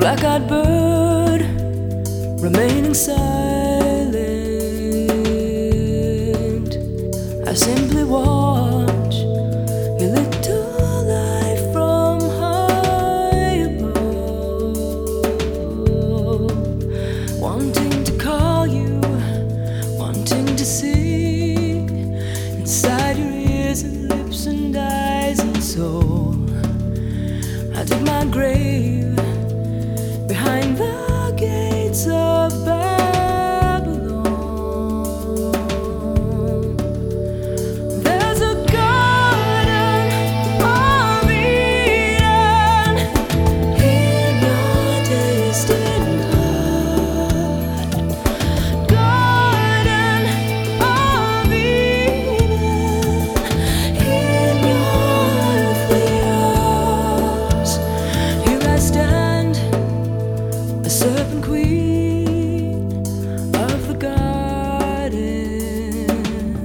black-eyed bird remaining silent. I simply watch your little life from high above, wanting to call you, wanting to sing inside your ears and lips and eyes and soul. I dig my grave behind the gates of Babylon. There's a garden of Eden in your distant heart. Garden of Eden in your earthly arms. Here I stand, a serpent queen of the garden.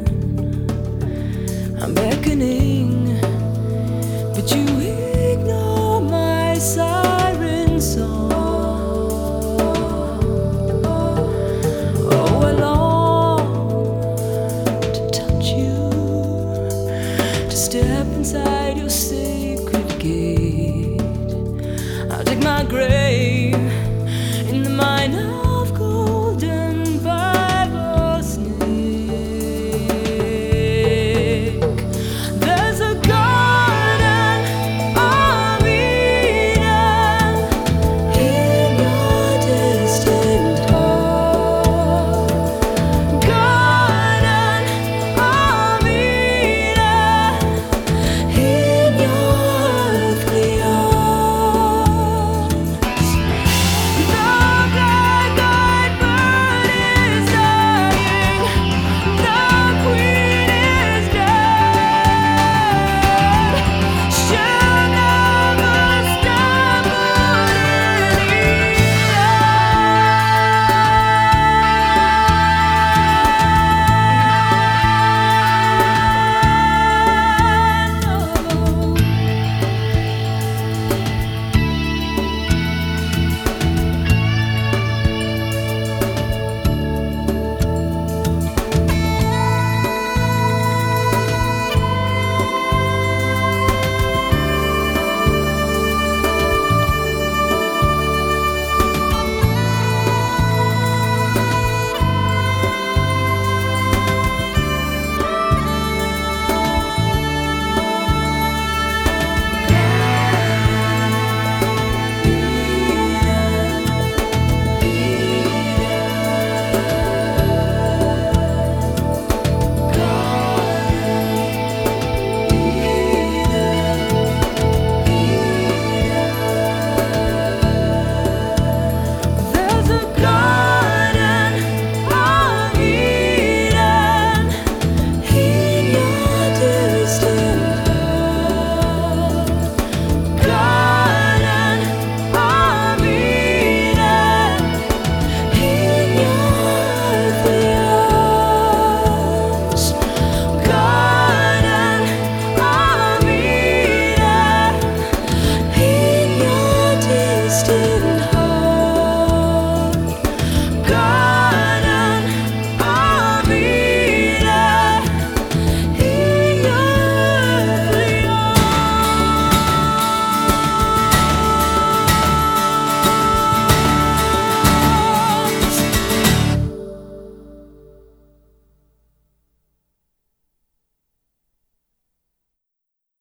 I'm beckoning, but you ignore my siren song. Oh, I long to touch you, to step inside your sacred gate. I'll dig my grave